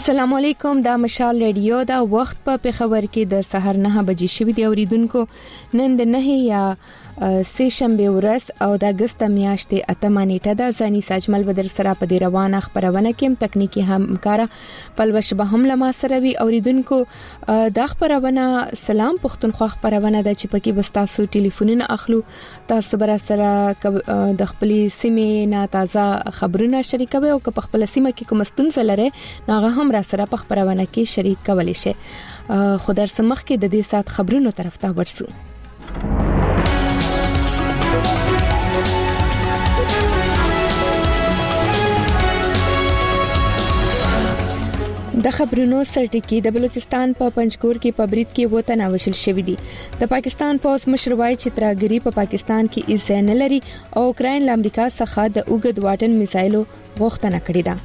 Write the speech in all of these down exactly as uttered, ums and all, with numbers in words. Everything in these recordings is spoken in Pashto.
السلام علیکم، دا مشال ریډیو دا وخت په پیښور کې د سحر نه بجې شوې دی اوریدونکو. نن د نه یا سه شنبه ورځ او د اگست میاشتې اتمه نیټه ده. ځاني ساجمل بدر سره په دې روانه خبرونه کې تکنیکی همکارا پلوش به هم لما سره وی اوریدونکو. دا خبرونه سلام پښتونخوا خبرونه ده چې پکې بستاسو ټلیفونونه اخلو. تاسو بر سره د خپل سیمې نه تازه خبرونه شریکوي او که په خپل سیمه کې کوم ستونزه لري ناغه هم را سره په خبرونه کې شریک کولی شي. خدای سمخ کې د دې سات خبرونو طرف ته ورسو. د خبرونو سرټکی د بلوچستان په پنجګور کې په برید کې وته ناوشل شوې دي. د پاکستان پوز مشر وایي چې ترګری په پاکستان کې ایزه نه لري او اوکراین له امریکا څخه د اوګد واټن میزایلو غوښتنه کړې ده.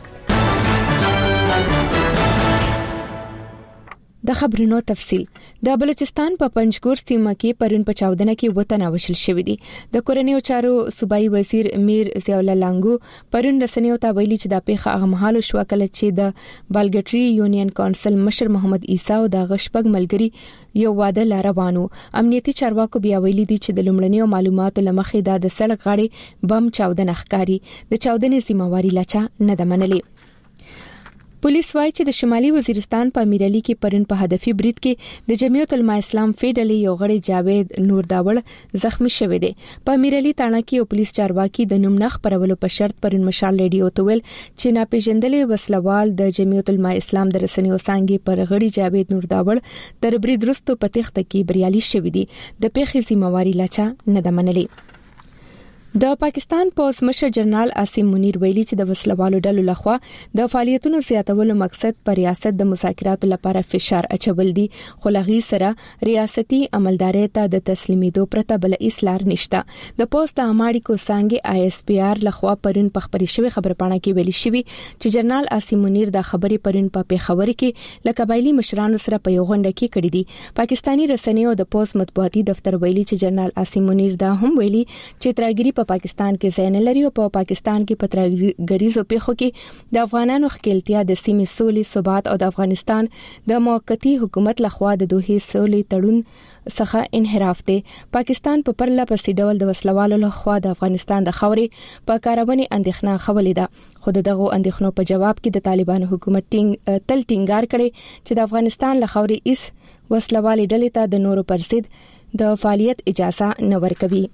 د خبرونو تفصيل. د بلوچستان په پنجګور سیمه کې پرون په چاودنه کې وته ناوشل شوې دي. د کورنیو چارو صوبایي وزیر میر ضیاء الله لانګو پرون رسنیو ته ویلي چې د پیښه هغه مهال شو کله چې د بالګټري یونین کونسل مشر محمد عیسی او د غشپګ ملګری یو واده لروانو. امنیتي چارواکو بیا ویلي دي چې د لومړنیو معلوماتو لمخې د سړک غاړې بم چاودنه ښکاری. د چاودنې ذمہواری لچا نه ده منلې. پولیس وايي چې د شمالي وزیرستان په امیرعلی کې پرون په هدفي برید کې د جمعیت العلماء اسلام فیډلې یو غړي جاوید نور داوړ زخمی شوی دی. په امیرعلی تاڼه کې یو پولیس چارواکي د نوم نخ پرولو په شرط پرون مشال ریډیو ته ویل چې ناپېژندلې وسلوال د جمعیت العلماء اسلام د رسنیو څنګه پر غړي جاوید نور داوړ تر برید وروسته په تخته کې بریالي شوی دی. د پیښې ذمہواری لچا نه ده منلې. د پاکستان پوز مشر جنرال عاصم منیر ویلي چې د وسلوالو ډلو لخوا د فعالیتونو زیاتولو مقصد پر ریاست د مذاکراتو لپاره فشار اچول دي، خو لغي سره ریاستي عملداري ته د تسلیمېدو پرته بل اسلار نشته. د پوز د اماړي کو څنګه آی اس پی آر لخوا پرون په خبري شوی خبرپاڼه کې ویلي شوی چې جنرال عاصم منیر د خبري پرون په پیښور کې ل قبایلی مشرانو سره په یو غونډه کې کړې دي. پاکستانی رسنیو د پوز مطبوعاتي دفتر ویلي چې جنرال عاصم منیر دا هم ویلي چې ترګری په پاکستان کې ځای نه لري او په پاکستان کې په ترګریزو پیښو کې د افغانانو خپلتیا د سیمې سولې ثبات او د افغانستان د موقتی حکومت لخوا د دوه سولې تړون څخه انحراف دی. پاکستان په پرله پسې ډول د وسلوالو لخوا د افغانستان د خاورې په کارونې اندېښنه خولې ده. خو دغه اندېښنو په جواب کې د طالبان حکومت ټینګ تل ټینګار کړي چې د افغانستان له خاورې اس وسلوالې ډلې ته د نورو پرسید د فعالیت اجازه نه ورکوي.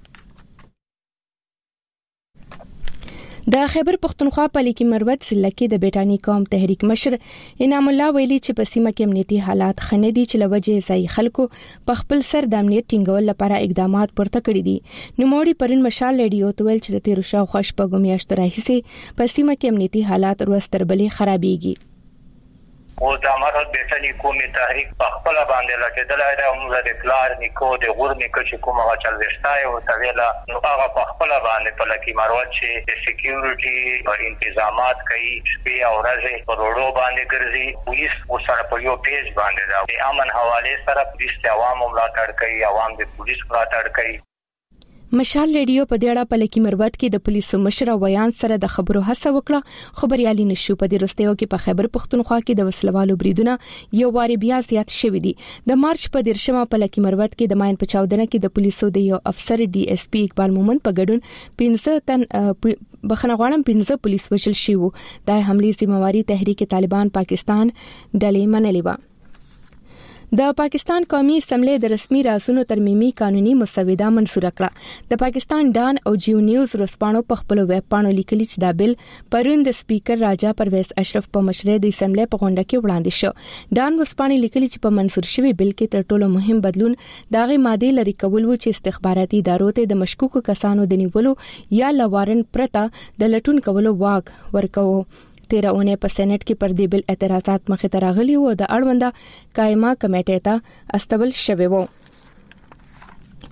د خیبر پختونخوا په لیکي مروت ضلع کې د بیټانی قوم تحریک مشر انعام الله ویلي چې په سیمه کې امنیتي حالات خنه دي چې لوجه ځای خلکو په خپل سر د امنیت ټینګول لپاره اقدامات پورته کړی دي. نوموړي پرون مشال ریډیو ته ویل چې د تیر شاو خوش په ګمیاشت راهیسي په سیمه کې امنیتي حالات ورستربلې خرابېږي. او د امارات بیٹانی قومي تحریک په خپل باندې لټیدلای دا موږ د پلان نیکو د غور نیکو چې کومه چل وشتای او تویلا نو هغه په خپل باندې په لکی مروت چې د سکیورټي تنظیمات کوي شپې او ورځې په روډو باندې ګرځي. پولیس ورسره په یو پیج باندې د امن حواله سره پولیس ته عوام ملاتړ کوي، عوام د پولیس ملاتړ کوي. مشال ریډیو په دیړه په لکی مروت کې د پولیسو مشر ویان سره د خبرو هڅه وکړه، خبريالي نشو. په دې رستیو کې په خیبر پختونخوا کې د وسلوالو بریدونه یو واری بیا زیات شوې دي. د مارچ په دیرشمه په لکی مروت کې د ماین په چاودنه کې د پولیسو د یو افسر ډي اس پی اقبال مومن په ګډون پنځه تن بخنه غواړم پنځه پولیس وشل شي وو. د حمله ذمہواری تحریک طالبان پاکستان ډلې منلې و. د پاکستان قومي اسمبلی د رسمي راسونو ترمیمي قانوني مسوده منسوخ کړه. د پاکستان ډان او جیو نیوز رسپانو په خپل ویب پاڼو لیکلي چې دا بل پرون د سپیکر راجا پرویز اشرف په مشرۍ د اسمبلی په غونډه کې وړاندې شو. ډان رسپانو لیکلي چې په منسوخ شوی بل کې تر ټولو مهم بدلون داغه ماده لري کول و چې استخباراتي ادارو ته د مشکوکو کسانو د نیولو یا لوارن پرته د لټون کولو واک ورکوي. تیرا اونې په سېنات کې پر دې بل اعتراضات مخې ته راغلي وو. د اړونده قائمه کمیټې ته استول شوی وو.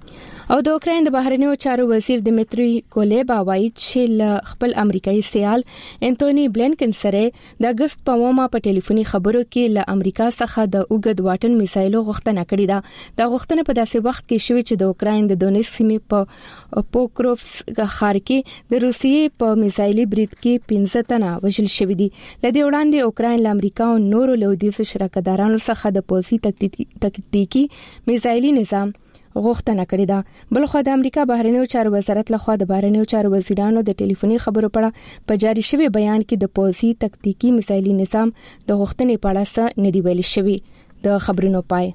او د اوکرين د بهرنیو چارو وزیر دمیتری کوليبا وایي چې ل خپل امریکایي سیال انټونی بلینکن سره د اگست په اومه په ټلیفوني خبرو کې ل امریکا څخه د اوګد واټن میسایلو غوښتنه کړې ده. د غوښتنې په داسې وخت کې شوې چې د اوکرين د دونیس سیمې په پوکروفسک ښار کې د روسیې په میسایلي برید کې پنځه تنه وژل شوي دي. لدې وړاندې اوکرين ل امریکا او نورو لویدیځو شراکتدارانو څخه د پولیسي تکتیکي میسایلي نظام غوښتنه کړې ده. بلخو د امریکا بهرنیو چارو وزارت لخوا د بهرنیو چارو وزیرانو د ټلیفوني خبرو په اړه په جاري شوی بیان کې د پولیسي تکتیکي میسایلي نظام د غوښتنې په اړه څه نه دی ویل شوی. د خبرونو پای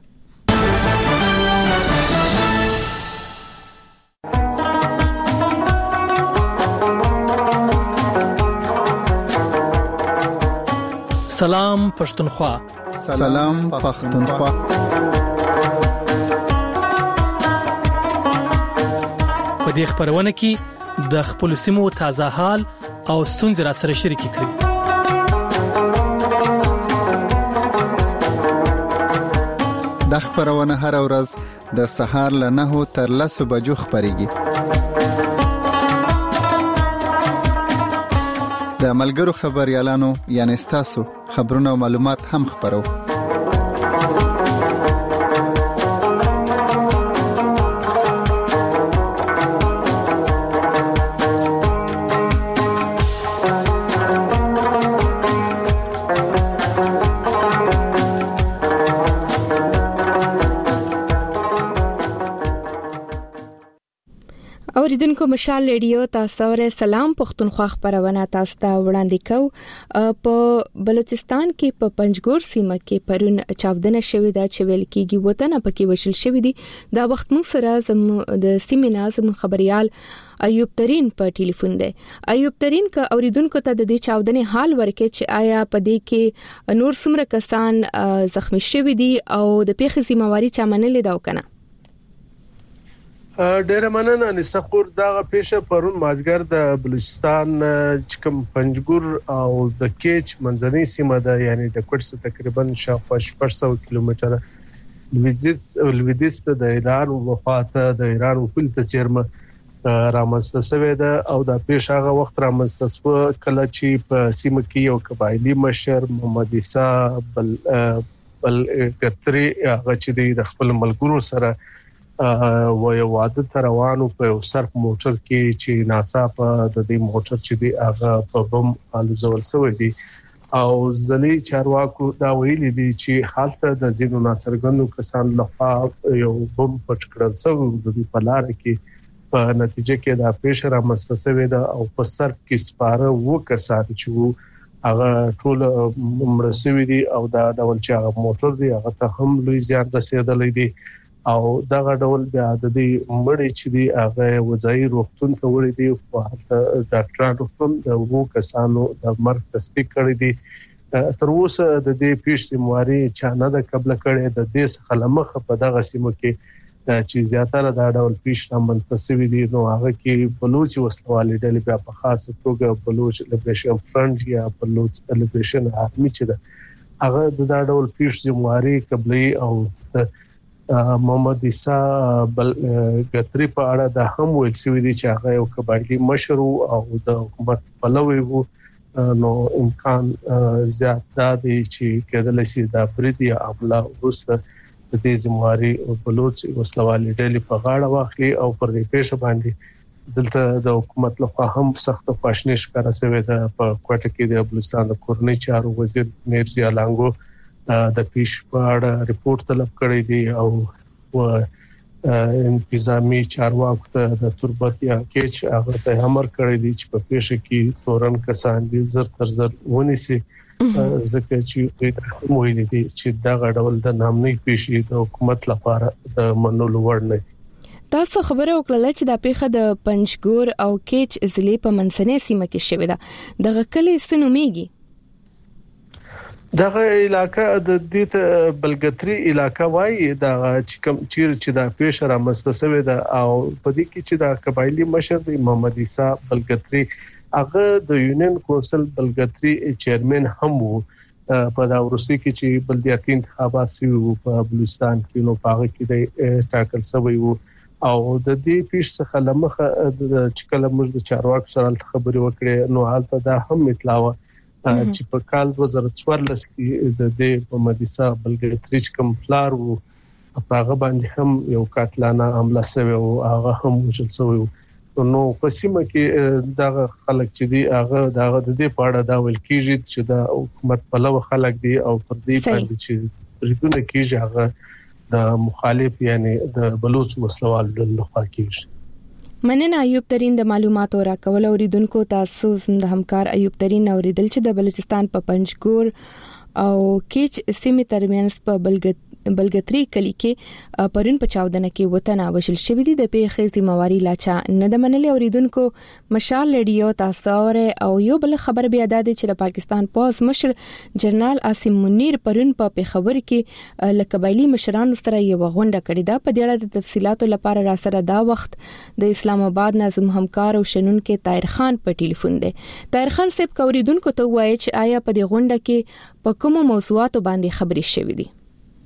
سلام پښتونخوا. سلام پښتونخوا. په دې خبرونه کې د خپل سیمو تازه حال او ستونزې را سره شریک کړئ. د خبرونه هر ورځ د سهار له نهو تر لسو بجو خبريږي. د ملګرو خبريالانو یعنی تاسو خبرونه او معلومات هم خبرو. اوریدونکو مشال ریډیو تاسو سره سلام پښتونخوا خبرونه تاسو ته وړاندې کوم. په بلوچستان کې په پنجګور سیمه کې پرون چاودنه شوې ده چې ویل کېږي وطن پکې وشل شوې دي. دا وخت موږ سره زم د سیمې نازم خبريال ایوب ترين په ټلیفون دی. ایوب ترين کا اوریدونکو ته د دې چاودنې حال ورکړي چې آیا په دې کې نور څومره کسان زخمی شوي دي او د پیښې ذمہواری چا منلې ده او کنه؟ ډېر مننه نسخور دغه پیښه پرون مازګر د بلوچستان چې کوم پنجګور او د کېچ منځنۍ سیمه ده یعنی د کوټس تقریبا شاوخوا شپږ سوه کیلومتره لویدیز لویدیز د ایران وفات د ایران وکیل ته چیرمه رامنځته شوې ده او د پیښه هغه وخت رامنځته شو کله چې په سیمه کې یو قبایلی مشر محمد عیسی بل بل کتري هغه چې د خپل ملګرو سره و یو واده تر روانو په سرف موټر کې چې ناڅاپه د دې موټر چې دی هغه په بم الوزول شوی دی او ځلې چارواکو دا ویلي دي چې حالت د ځینو ناڅرګندو کسان لخوا یو بم پټ کړل شوی د دې په لار کې په نتیجه کې دا پیښه رامنځته شوې ده او په سرف کې سپاره و کسان چې هغه ټول مړ شوي دي او دا ډول چې هغه موټر دی هغه ته هم لوی زیان رسیدلی دی او دغه ډول بیا د دې مړی چې دی هغه وځي روغتون ته وړي دي او هلته ډاکټرانو هم د وو کسانو د مرګ تصدیق کړی دي. تر اوسه د دې پیښې ذمہواری چا نه د قبل کړي د دې څخه لمخه په دغه سیمه کې چې زیاتره دا ډول پیښه منتسبي دي نو هغه کې بلوچ وسلوالې ډلې په خاصه توګه بلوچ لیبریشن فرنٹ یا بلوچ لیبریشن آرمي چې ده هغه د دا ډول پیښې ذمہواری قبلي او محمد عیسی بل غتری په اړه د هم ویل شوی دی چې هغه یو قبایلی مشر او د حکومت پلوی وو نو امکان زیات دی چې کېدل شي دا بریدي عمله وروسته د دې ذمہواری بلوچ وسلوالې ډلې په غاړه واخلي او پر دې پیښه باندې دلته د حکومت لخوا هم سخت خواشنی ښکاره شوې ده. په کوټه کې د بلوچستان د کورنۍ چارو وزیر میرزا لانګو د پیښ په اړه ریپورت طلب کړی دی او انتظامی چارواکو ته د تربت یا کېچ هغه ته امر کړی دی چې په پیښه کې تورن کسان دي زر تر زر ونیسي ځکه چې موږ دې چې دا غډول د نامنۍ پیښې د حکومت لپاره د منلو وړ نه دي. تاسو خبره وکړه چې د پیښه د پنجګور او کېچ ضلع په منځنۍ سیمه کې شوې ده. دغه کلی څه نومیږي؟ دغه علاقہ د دې ته بلګتري علاقہ وایي دا چې کوم چیر چې دا پیښه رامنځته شوې ده او په دې کې چې دا قبایلی مشر دی محمد عیسی بلګتري هغه د یونین کونسل بلګتري چیرمن هم وو په دا ورسې کې چې بلدیاتي انتخابات شوي په بلوچستان کې نو پاغه کې د ټاکل شوی وو او د دې پیښ څخه لمخه چې کله موږ د چارواکو سره خبرې وکړې نو حالت دا هم اطلاع و چې په کال دوه زره څوارلس کې د دې په مدیسا بلګتریچ کوم پلار وو په هغه باندې هم یو قاتلانه حمله شوی او هغه هم وژل شوی نو په سیمه کې دا خلک چې دی هغه دا د دې په اړه دا ویل کیږي چې دا حکومت په لور خلک دی او پر دې باندې چې ریډونه کیږي هغه د مخالف یعنی د بلوچ وسلوال د لخوا کیږي. مننه ایوب ترين د معلوماتو راکول اوریدونکو تاسو د همکار ایوب ترين اوریدل چې د بلوچستان په پنجګور او کیچ سیمه ترمنځ په بلګت بلګتري کلی کې پرون په چاودنه کې وطن وشل شوې دي د پیښې ذمہواری لاچا نه د منلي اوریدونکو مشال لیډیو تاسو او یو بل خبر بیا د چې د پاکستان پوز مشر جنرال عاصم منیر پرون په پیښور کې لکبایلی مشرانو سره یو غونډه کړې ده. په دې اړه د تفصيلاتو لپاره را سره دا وخت د اسلام آباد ناظم همکار او شنن کې طاهر خان په ټلیفون دی. طاهر خان صاحب اوریدونکو ته وایي چې آیا په دې غونډه کې په کوم موضوعاتو باندې خبرې شوې دي؟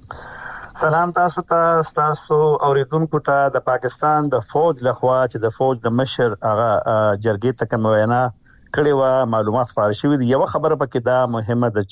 سلام تاسو ته تاسو اوریدونکو ته د پاکستان د فوج لخوا چې د فوج د مشر هغه جرګې ته کوم وینا کړي و معلومات خبر شوې دي. یو خبره پکې دا مهمه ده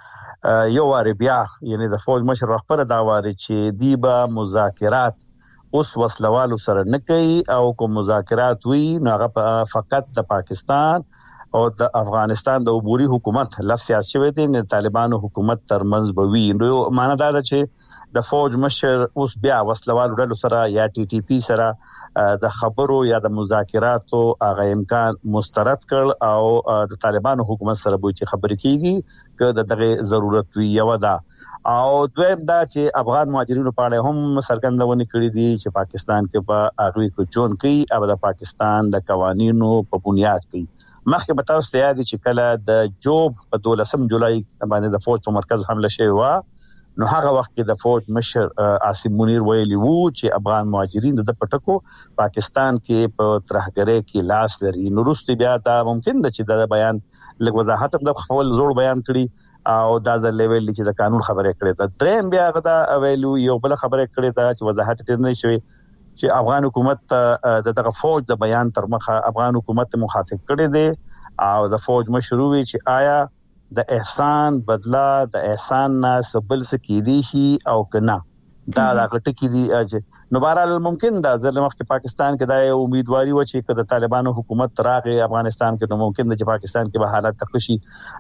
چې یو واری بیا یعنی د فوج مشر خپل دا واری چې دی به مذاکرات اوس وسلوالو سره نه کوي او کوم مذاکرات وي نو هغه فقط د پاکستان او د افغانستان د عبوري حکومت لفظ شوی دی نه طالبانو حکومت ترمنځ بوي. نو معنی دا ده چې د فوج مشر اوس بیا وسلوالو ډلو سره یا ټي ټي پی سره د خبرو یا د مذاکراتو هغه امکان مسترد کړ او د طالبانو حکومت سره به چې خبرې کیږي که د دغه ضرورت وي یو دا او دویم دا چې افغان مهاجرینو په اړه هم څرګندونه کړې دي چې پاکستان کې په هغه کې چون کوي او د پاکستان د قوانینو په بنیاد کوي. مخکې به تاسو ته یاد چې کله د جوب په دولسم جولای باندې د فوج په مرکز حمله شوی و نو هغه وخت کې د فوج مشر عاصم منیر ویلي وو چې افغان مهاجرین د پټکو پاکستان کې په ترهګرۍ کې لاس لري. نو وروسته بیا دا ممکن ده چې دا بیان لږ وضاحت د خپل زوړ بیان کړي او دا د لیول چې د قانون خبره کړې ده. دریم بیا غدا ویلو یو بل خبره کړې ده چې وضاحت ټیر نه شوی چې افغان حکومت د دغه فوج د بیان تر مخه افغان حکومت مخاطب کړي دي او د فوج مشروعي چې آیا د احسان بدلا د احسان نه سبل سکیدي شي او کنه دا د غټکی دي نو بهرحال ممکن دا ځل مخکې پاکستان کې د امیدواري و چې د طالبانو حکومت راغی افغانستان کې نو ممکن د پاکستان کې به حالت تخشي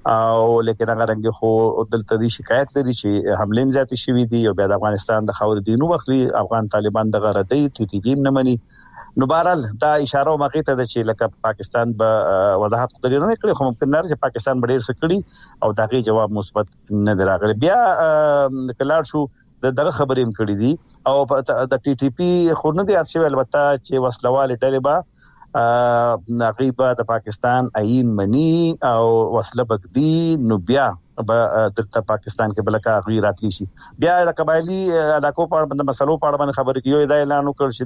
او لیکن هغه رنګ خو دلته دي شکایت لري چې حمله زیات شوې دي او بیا د افغانستان د خاور دینو وخلي افغان طالبان د غردی ټي ټي پی نه مني. نو بهرحال دا اشاره مګی ته د چې لکه پاکستان به وضاحت درې نه کړی خو ممکن نه چې پاکستان به ډیر څه کړي او دغه جواب مثبت نه دراغلی. بیا کلار شو دغه خبرې هم کړې دي او د ټي ټي پی خو نه دی اصلي البته چې وسلوال طالبان غیبه د پاکستان عین منی او وسله بغدی نو بیا د پاکستان کې بلکې غیرات شي. بیا د قبایلی علاقو په اړه د مسلو په اړه باندې خبرې کیو دا اعلان وکړ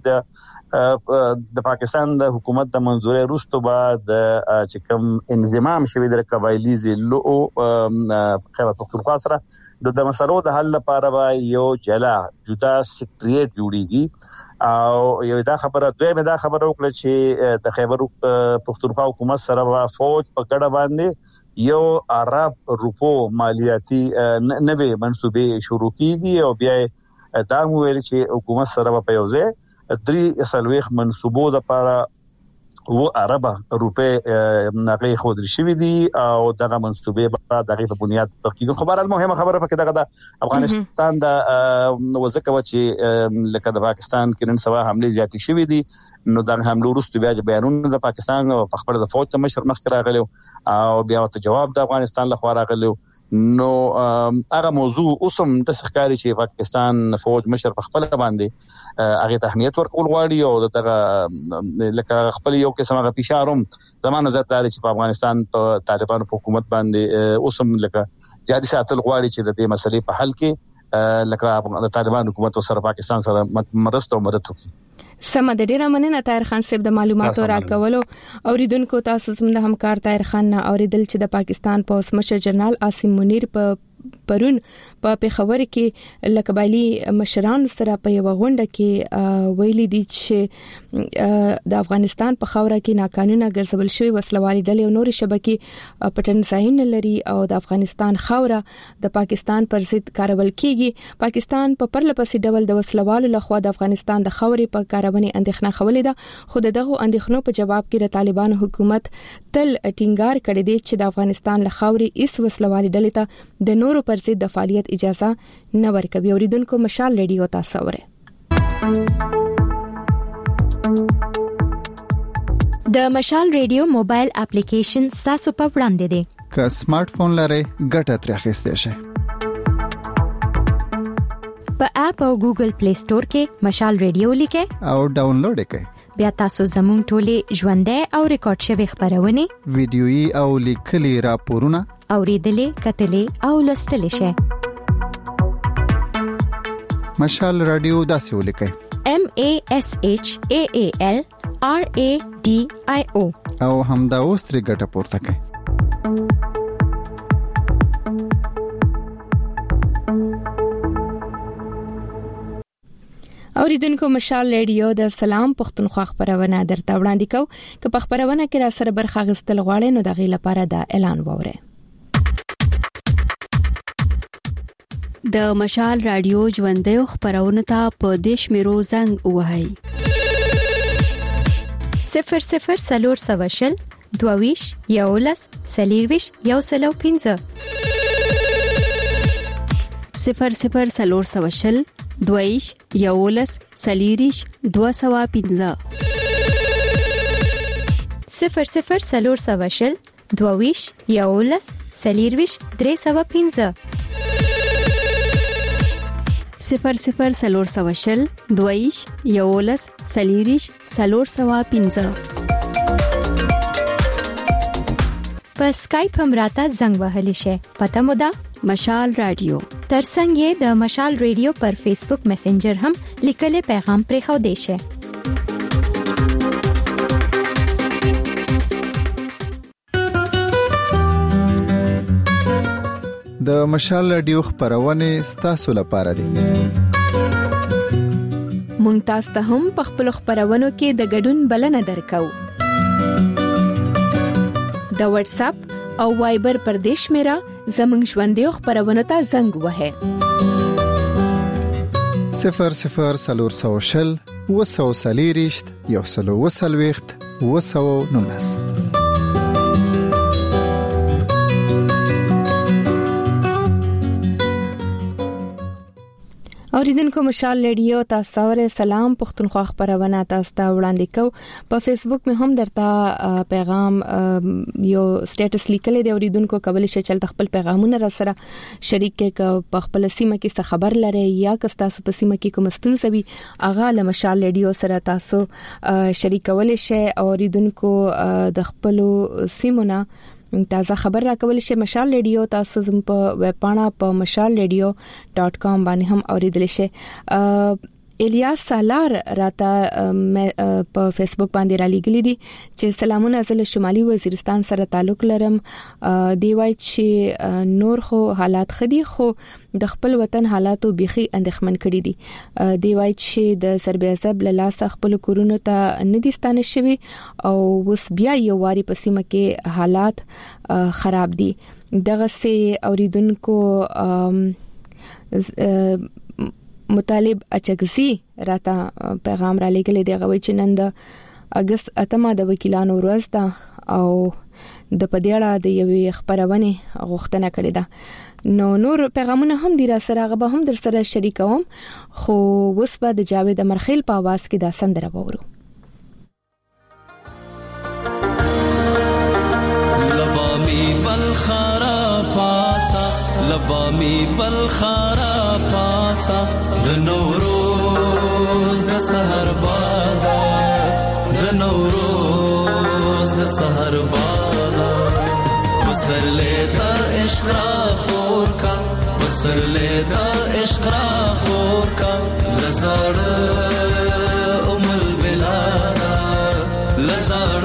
چې د پاکستان د حکومت د منځوري وروسته بعد چې کوم انضمام شوی د قبایلی زلو خیبر پختونخوا سره د مسلو د حل لپاره یو جلا جدا سیکریټ جوړیږي او یو دا خبره دوی دا خبره وکړه چې د خیبر پختونخوا حکومت سره فوج په کډه باندې یو عرب روپو مالیاتی نوې منصوبې شروع کیږي او بیا دا ویل چې حکومت سره په یوځای درې سلويخ منصوبو د لپاره و عرب روپې نغې خود شوی دي او دغه منصوبې په دغه په بنیاد تحقیق خبره مهمه خبره پکې دغه د افغانستان د وزکه چې لکه د پاکستان کې نن سبا حمله زیاتې شوې دي نو د حمله وروسته بیا بیانونه د پاکستان په خبره د فوج مشر مخ راغلو او بیا ته جواب د افغانستان لخوا راغلو. نو هغه موضوع اوسم د سرکاري چې پاکستان فوج مشر په خپل باندې هغه ته اهمیت ورکول غواړي او دغه لکه خپل یو قسم هغه فشاروم زمانه نظر داري چې په افغانستان په طالبانو په حکومت باندې اوسم لکه جاري ساتل غواړي چې د دې مسلې په حل کې لکه د طالبان حکومت سره پاکستان سره مرسته او مدد وکړي. سم د ډیره مننه طاهر خان صاحب د معلوماتو راکولو اوریدونکو تاسو زموږ د همکار طاهر خان نه اوریدل چې د پاکستان پوز مشر جنرال عاصم منیر په پرون په پیښور کې لکبایلی مشران سره په یو غونډه کې ویلي دي چې د افغانستان په خاوره کې ناقانونه ګرځول شوی وسلوالي ډلې او نور شبکې پټن ځایونه لري او د افغانستان خاوره د پاکستان پر ضد کارول کیږي. پاکستان په پرلپسې ډول د وسلوالو لخوا د افغانستان د خاورې په کارونې اندېښنه خولې ده، خو دغه اندېښنو په جواب کې د طالبان حکومت تل ټینګار کړی دی چې د افغانستان له خاورې اس وسلوالي ډلې ته د نورو پر ضد د فعالیت اجازه نه ورکوي. اوریدونکو مشال ریډیو تاسو وره د مشال ریډیو موبایل اپلیکیشن تاسو په وړاندې دی. که سمارټ فون لرئ ګټه ترې اخیستئ شئ. په اپ او ګوګل پلی سٹور کې مشال ریډیو لیکئ او ډاونلوډ یې کړئ. بیا تاسو زموږ ټولې ژوندۍ او ریکارډ شوی خبرونه ویډیويي او لیکلي راپورونه اوریدلې کتلې او لوستلې شئ. مشال رادیو داسې ولیکئ: M A S H A A L R A D I O او همدا اوس ترې ګټه پورته کړئ. اوریدونکو مشال ریډیو د سلام پښتونخوا خبرونه درته وړاندې کوم. که په خبرونه کې را سره برخه غستل غواړئ نو دغه لپاره د اعلان ووره. د مشال رادیو ژوندۍ خبرونه ته په دیش میرو زنګ وهاي صفر صفر سلور سواشل دوویش یولس سلیرویش یو سلو پینځه صفر صفر سلور سواشل دویش یولس سلیریش دو سوا پینځه صفر صفر سلور سواشل دوویش یولس سلیرویش درې سوا پینځه صفر صفر سلور سواشل دویش یولس سلیریش سلور سوا پینځه. په اسکایپ هم راته زنګ وهلی شي. پته مو ده مشال رادیو. ترڅنګ یې د مشال ریډیو پر فیسبوک میسنجر هم لیکلي پیغام پرې خو دی شي. د مشال رادیو خبرونه ستاسو لپاره دي. مونږ تاسو ته هم په خپل خبرونو کې د ګډون بلنه درکو. د واتس اپ او وایبر پر دیش میرا زمنګ ژوندۍ خبرونه ته زنګ وهه صفر صفر سلور سوشل وسو سلیریشت یو سلو وسلويخت وسو نونس. اوریدونکو مشال ریډیو تاسو سره سلام پښتونخوا خبرونه تاسو ته وړاندې کو. په فیسبوک مې هم درته پیغام یو سټیټس لیکل دی. اوریدونکو کولی شي چې خپل پیغامونه را سره شریک کړئ. په خپل سیمه کې څه خبر لري یا که تاسو په سیمه کې کوم ستونزه وي هغه له مشال ریډیو سره تاسو شریکول شي. اوریدونکو د خپل سیمونه تازه خبر راکول شي. مشال ریډیو تاسو زم په ویب پاڼه په مشال ریډیو ډاٹ کام باندې هم اوریدل شي. الیاس سالار راته په فیسبوک باندې را لګلی دي چې سلامونه زله شمالي وزیرستان سره تعلق لرم. دی وای چې نور خو حالات خدي خو د خپل وطن حالاتو بيخي اندېښمن کړي دي. دی وای چې د سربې عذاب له لاس خپل کورونو ته نديستانه شوی او وس بیا یو واري په سیمه کې حالات خراب دي. دغه سي اوریدونکو مطالب اچګزي راته پیغام را لګلې دی. غوي چې نن د اگست اتمه د وکیلانو ورځ ده او د پدېړه د یوې خبرونه غوښتنه کړې ده. نو نور پیغامونه هم دی را سره غو هم در سره شریکوم خو وس په د جاوید مرخیل په आवाज کې دا سندره وورو. لبامي بالخرا پاڅا لبامي بالخرا پاڅا د نوروز د سحر باد د نوروز د سحر باد وسر لیدا عشق را خور کا وسر لیدا عشق را خور کا لزړ ام البلاد لزړ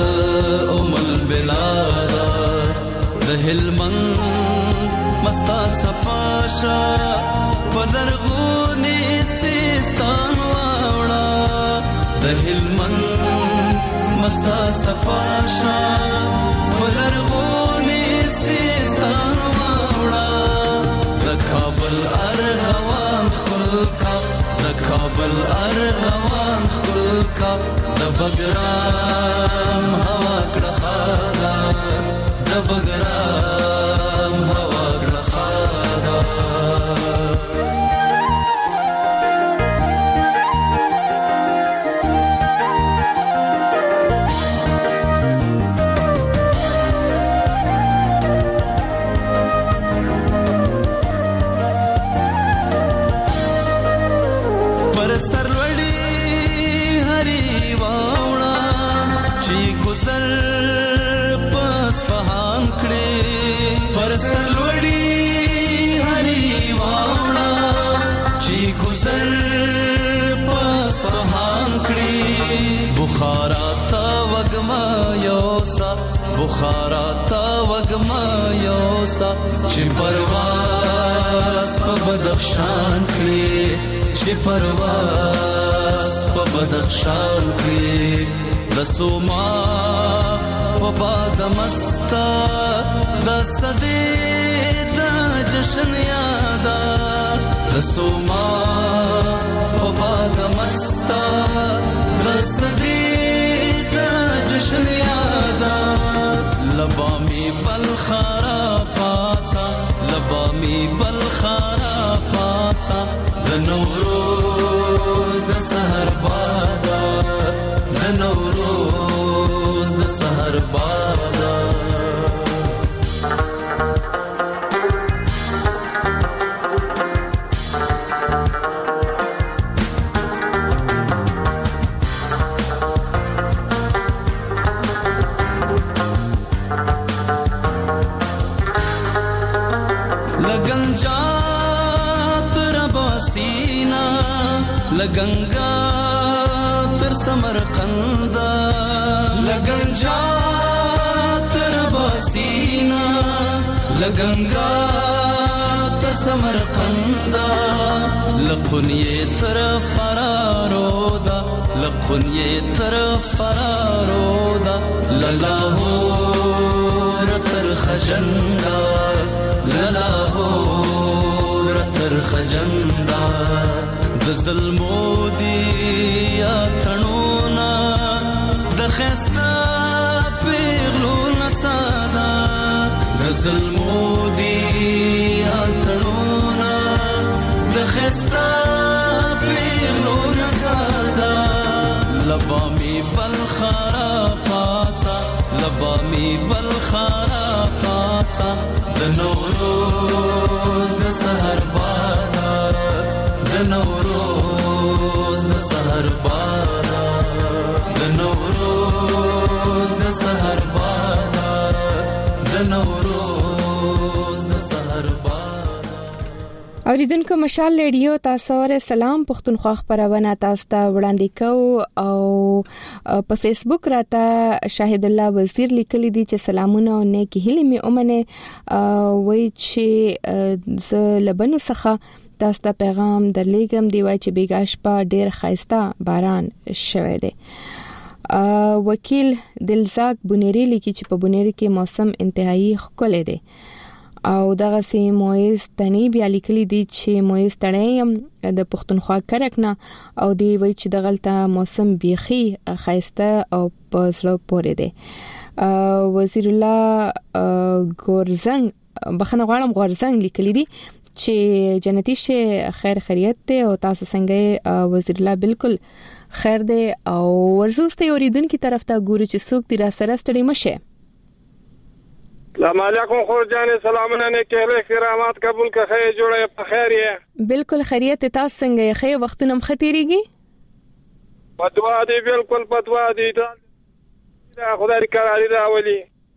ام البلاد د هلمند مستا صفاشا پلرغونی سیستان واوڑا دهلمن مستا صفاشا پلرغونی سیستان واوڑا د کابل ارغوان خلکا د کابل ارغوان خلکا د بګرام هوا کړه خالا د بګرام هوا کړه خالا پر سرلوړي هري واوړه چې گزر پس فهان کړي پر سرلوړي هري واوړه چې گزر پس فهان کړي بخارا تا وګما یوسا بخارا تا وګما یوسا چې پرواز په بدخشان کړي چې پرواز په بدخشان کې د سوما په باد مستا د صدې د جشن یادا د سوما په باد مستا د صدې د جشن یادا لبامي بلخارا پاتا لبامي بلخارا پاتا د نوروز د سحر بادا د نوروز د سحر بادا لگنگا تر سمرقند لگنجا تر باسینا لگنگا تر سمرقند لقنیه تر فرارودا لقنیه تر فرارودا للاهور تر خجندا للاهور تر خجندا د ظلمو دی یا تنونا د خستا پیغلو نڅادا د ظلمو دی یا تنونا د خستا پیغلو نڅادا لبامی بلخارا پاتا لبامی بلخارا پاتا د نوروز د سحر بادا د نوروز د سحر بادا د نوروز د سحر بادا د نوروز د سحر بادا اوریدونکو مشال ریډیو تاسو سره سلام پښتونخوا خبرونه تاسو ته وړاندې کوو او په فیسبوک راته شاهد الله وزیر لیکلی دی چې سلامونه او نیکی هیله می اومنه وای چې ز لبنو څخه تاسو ته پیغام درلېګم دی وای چې بیګاش په ډېر خایسته باران شوه دی وکیل دلزاق بونيري لیکي چې په بونيري کې موسم انتهایی ښکلی دی او دغه سي مویز تنی بیا لیکلی دی چې مویز تړیم د پښتونخوا کرکنه او دی وای چې دغلطه موسم بيخي خایسته او په سلو پورې دی وزیر الله ګورزنګ بخنه غواړم ګورزنګ لیکلی دی چې جنتی شه خیر خیریت ته او تاسو څنګه وزیر الله بالکل خیر دی او ورزوسته اوریدونکو طرف ته ګوري چې څوک دی را سره ستړي مشه السلام علیکم خور جان سلامونه نه کېله کرامات قبول کا خیر جوړه په خیر یې بالکل خیریت تاسو څنګه خیر وختونه مختيريږي پدوا دی بالکل پدوا دی دا خدای کرالي راولي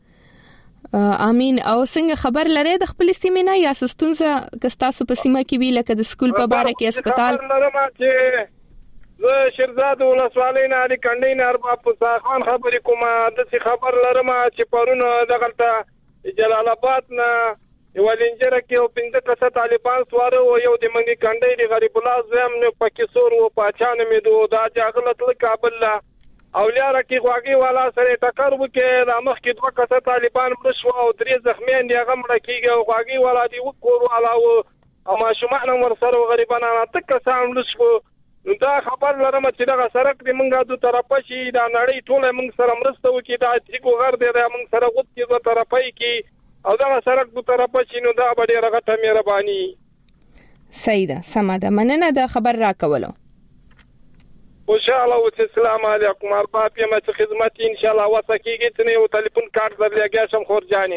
امين او څنګه خبر لري د خپل سیمه نه یا سستونزه کستاسو په سیمه کې وی لکه د سکول په باره کې هسپتال لرم چې زه شیرزاد ولسوالۍ نه علي کندې نه ارباب صاحب خبرې کوم د څه خبر لرم چې پرونه دغلطه جلال آباد نه یو لنجره کې او پنځه کسه طالبان سواره او یو د منګي کنډې د غریب الله زم نو پکې سور او پاچانه مې دوه دا جاغلت له کابل لا او لاره کې غواګي والا سره ټکر وکړ د مخ کې دوه کسه طالبان مړ شو او درې زخمیان دي هغه مړ کېږي او غواګي والا دی وکور والا او ماشومان ور سره غریبانه تک کسان مړ شو. نو دا خبر لرم چې دا سرک د منګه دوه طرفه شي دا نړۍ ټوله موږ سره مرسته وکړي دا چې غر دی دا موږ سره غوت کې دوه طرفه کې او دا سرک دوه طرفه شي نو دا به ډیره غټه مهرباني. صحیح ده سم ده مننه دا خبر را کولو. ان شاء الله والسلام علیکم اربع پیمه خدمت ان شاء الله وسکیږي ته یو ټلیفون کارت درلګیا شم خور جانې.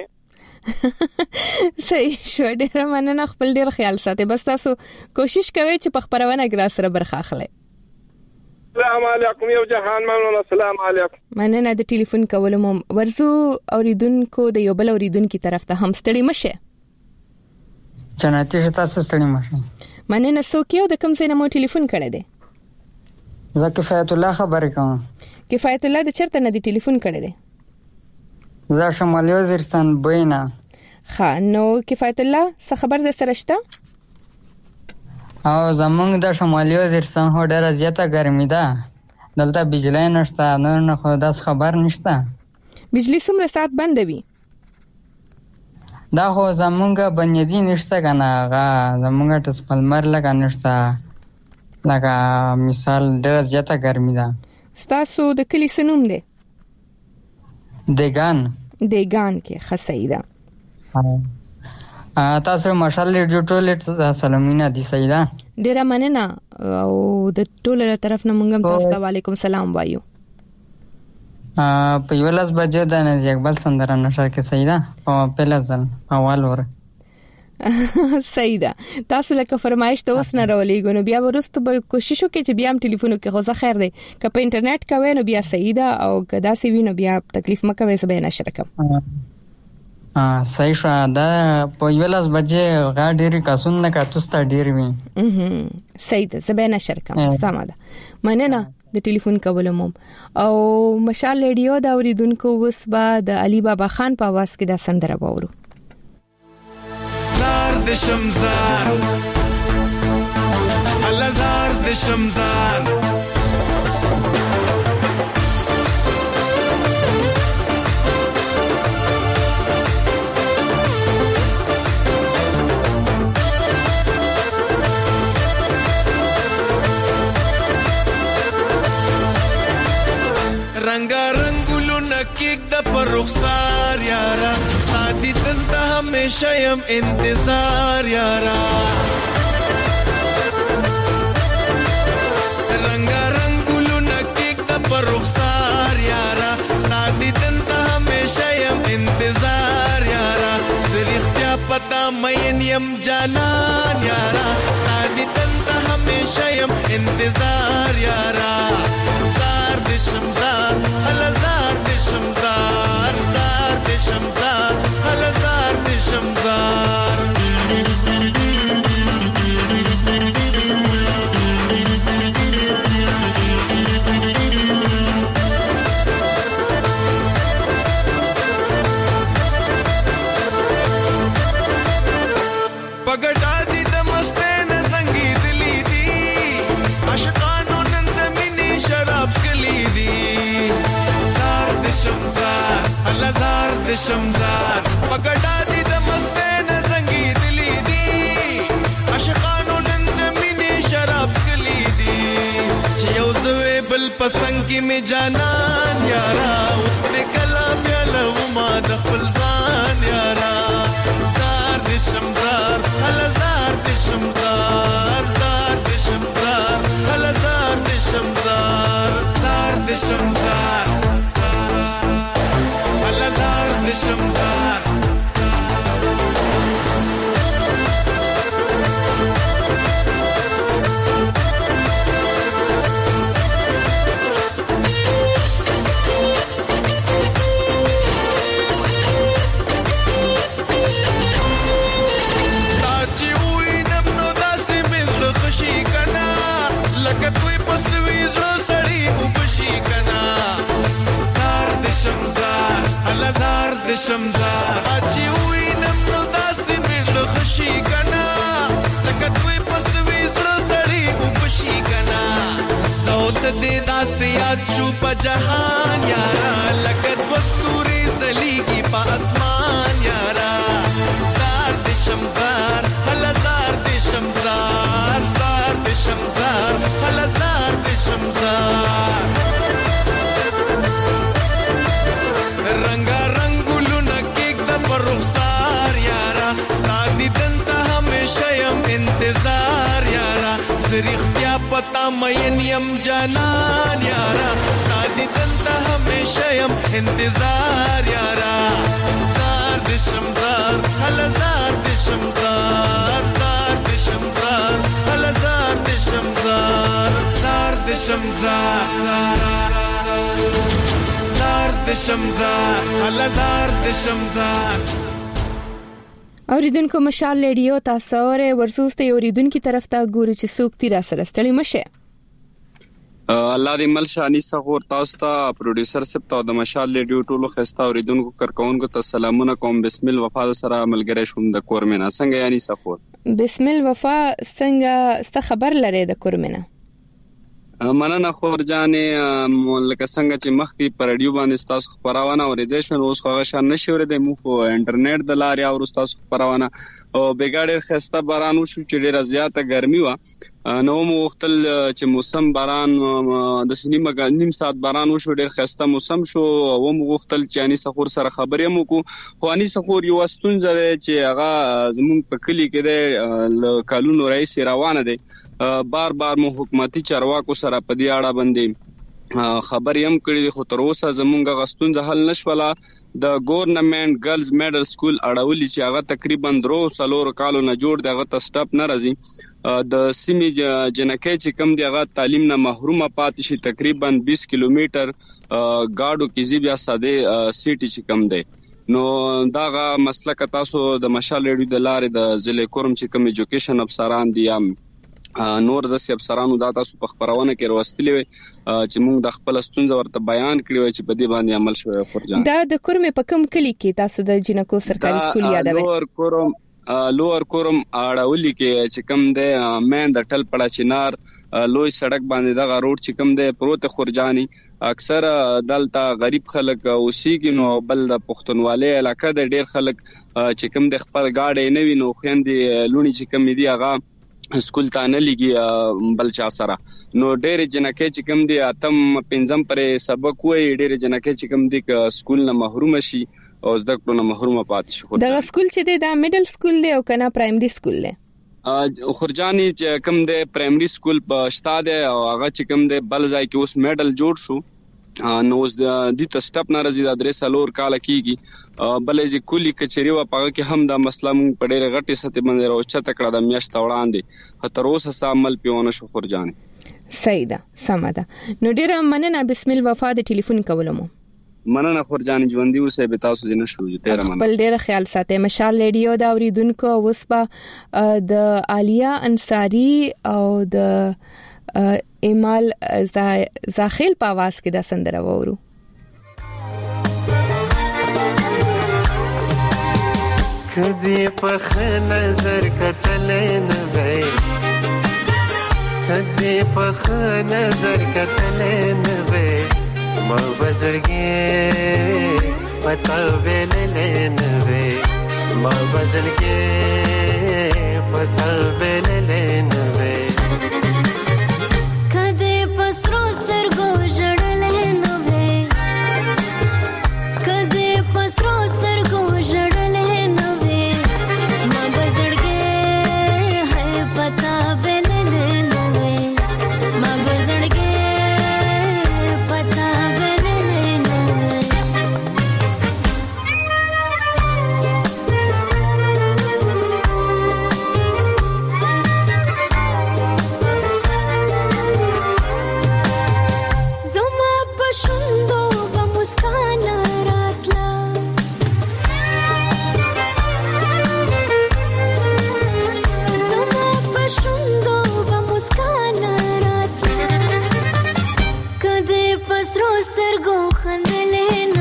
صحیح شو ډیره مننه خپل ډیر خیال ساتي بس تاسو کوشش کوئ چې په خبرونه کې سره برخه اخلئ. السلام علیکم یو جهان مننه السلام علیکم. مننه د ټلیفون کولو مو ورزو اوریدونکو د یو بل اوریدونکو طرف ته هم ستړي مشه. جناتي تاسو ستړي مشه. مننه څوک یو د کوم ځای نه مو ټلیفون کړی دی؟ زه کفایت الله خبرې کوم. کفایت الله د چرته نه دی ټلیفون کړی دی؟ زه شمالي وزیرستان بوینا. ښه نو کفایت الله څه خبر ده سره شته؟ او زمونږ د شمالي وزیرستان هو ډېره زیاته ګرمي ده دلته بجلی نشته نو نه خو داس خبر نشته. بجلی څومره ساعت بند وي؟ دا خو زمونږ بنیادی نشته کنه هغه زمونږ ټسپلمر لګا نشته لکه مثال ډېره زیاته ګرمي ده. ستاسو د کلی څه نوم دی؟ دیگان. دیگان کې خصی ده. تاسو ماشال ریډیو ټول سلامونه دي سیدا. ډیره مننه او د ټول طرف نه مونږ هم تاسو ته وعلیکم سلام وایو. په یو لاس بجو د نزی اقبال سندره نشه کې سیدا او په لازم اول ور سیدا تاسو لکه فرمایش ته اوس نه راولېګو نو بیا ورستو به کوشش وکړي چې بیا هم ټلیفون کې خو ځه خیر دی که په انټرنیټ کوي نو بیا سیدا او که داسې وي نو بیا تکلیف مکوي زه به نشر کوم. اه صحیح شو دا په یو لاس بجې غا ډېری کاسون نه کاتوستا ډېر وي. اه سیدا زه به نشر کوم. سم ده مننه د ټلیفون کولو مو او مشال ریډیو دا اوریدونکو وس با د علي بابا خان په आवाज کې دا سندره وورو. زار د شمزار الله زار د شمزار رنگا رنگولو نکیک دا پر رخسار یارا سادی دلتا ہمیشہ یم انتظار یارا رنگا رنگولو نکیک دا پر رخسار یارا سادی دلتا ہمیشہ یم انتظار یارا زریختیا پتا مین یم جانان یارا سادی دلتا ہمیشہ یم انتظار یارا زار د شمزار هلا زار د شمزار زار د شمزار هلا زار د شمزار پګټا دي د مستن زنګي دلی دي عاشقانو نند مینه شراب سکلی دي زار د شمزار الله زار د شمزار پګټا دي د مستن زنګي دلی دي عاشقانو نند مینه شراب سکلی دي چې یو زوی بل پسنګ کی می جانان یارا اوس کلا بیا له ما د خپل ځان یارا زار د شمزار الله زار د شمزار زار د شمزار الله زار د شمزار زار د شمزار الله زار د شمزار زار د شمزار اچي وینم نو داسې وشي کنا لکه دوی پسوي زړه سړی وبشي کنا سوت دې داسې یاد شو په جهان یارا لکه وستوري زلیږي په اسمان یارا زار دې شمزار هلا زار دې شمزار زار دې شمزار هلا زار دې شمزار رنگا رنگولونه کېک د پر رخسار یارا ستاني دلته همیشه يم انتظار یارا زریخ بیا پتا مین یم جانان یارا ستاني دلته همیشه يم انتظار یارا زار د شمزار هلا زار د شمزار زار د شمزار هلا زار د شمزار زار د شمزار زار د شمزار هلا زار د شمزار اوریدونکو مشال ریډیو تاسو اورئ ورسوسته اوریدونکو طرف ته ګوري چې څوک تیر سره ستړي مشه الله دې مل شانی صغور تاسو ته پروډوسر سپ ته د مشال ریډیو ټولو خسته اوریدونکو کارکونکو ته سلامونه کوم بسم الله وفا سره ملګری شوم د کورمنه څنګه یعنی صغور بسم الله وفا څنګه څه خبر لري د کورمنه مننه خور جانې لکه څنګه چې مخکې پر رادیو باندې تاسو خبرونه اورېدل شو اوس خو شان نشورې د مو په انټرنیټ د لارې او تاسو خبرونه او بیګاډر خسته باران وشو چې ډیره زیاته ګرمي و نو مو وختل چې موسم باران د سنیمه نیم ساعت باران وشو ډیر خسته موسم شو او مو وختل چې اني سخور سره خبرې مو کو خو اني سخور یو استونزه چې هغه زمون په کلی کې د قانون رئیس روانه دي بار بار مو حکومتي چارواکو سره په دې اړه باندې خبر یم کړی خو تر اوسه زمونږ غستون حل نشوله د ګورنمنت ګرلز میډل سکول اړولې چې هغه تقریبا درو سلور کالو نه جوړ دغه ته سټاپ نه راځي د سیمې جنکې چې کم دی هغه تعلیم نه محرومه پاتې شي تقریبا بیس کیلومتر گاډو کې زی بیا ساده سیټي چې کم دی نو داغه مسله ک تاسو د مشال ریډیو د لارې د ضلع کورم چې کم ایجوکیشن افسران دي ام نور د سی افسرانو دا تاسو په خبرونه کې وروستلې وي چې موږ د خپل ستونزې ورته بیان کړی و چې په دې باندې عمل شوی فرجان دا د کورمې په کوم کلی کې تاسو د جنکو سرکاري سکول یادوي لوور کورم لوور کورم اړولې کې چې کم ده مین د ټل پړه چنار لوی سړک باندې دا روډ چې کم ده پروت خورجاني اکثر دلته غریب خلک اوسېږي نو بل د پښتونوالي علاقې د ډیر خلک چې کم د خپل گاډي نه وینو خويندې لونی چې کم دي هغه سکول ته نه لګي بل چا سره نو ډېر جنکې چې کوم دي اتم پنځم پرې سبق وای ډېر جنکې چې کوم دي سکول نه محروم شي او زده کړو نه محروم پاتې شي دا سکول چې دی دا میډل سکول دی او کنه پرایمري سکول دی خورجاني چې کوم دی پرایمري سکول په شتا دی او هغه چې کوم دی بل ځای کې اوس میډل جوړ شو نو اوس د دې تسټپ ناراضي د درې سالور کال کېږي بلې چې کلی کچري و پاګه کې هم دا مسله مونږ په ډېر غټي سطح باندې راوچته کړه د میاشت وړاندې خطر اوس عمل پیونه شو خورجاني صحیح ده سم ده نو ډېر مننه بسم الله وفا د ټلیفون کولمو مننه خورجاني ژوندۍ اوسه به تاسو دې نشو ډېر مننه بل ډېر خیال ساتئ مشال ریډیو دا اوریدونکو وسپا د عالیه انصاری او د ایمال زاخیل په आवाज کې دا سندره وورو کدی په نظر کتل نه وای کدی په نظر کتل نه وای ما بزرګي پتا ویل نه وای ما بزرګي پتا ویل نه وای